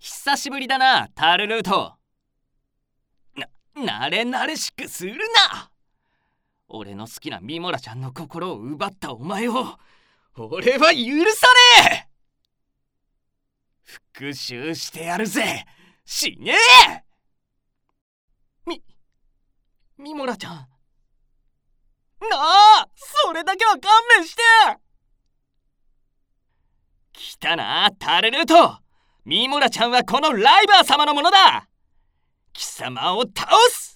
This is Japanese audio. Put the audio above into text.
久しぶりだな、タルルート。慣れ慣れしくするな。俺の好きなミモラちゃんの心を奪ったお前を俺は許さねえ。復讐してやるぜ、死ねえ。ミモラちゃん、なあ、それだけは勘弁して。来たな、タルルート。ミモラちゃんはこのライバー様のものだ。貴様を倒す。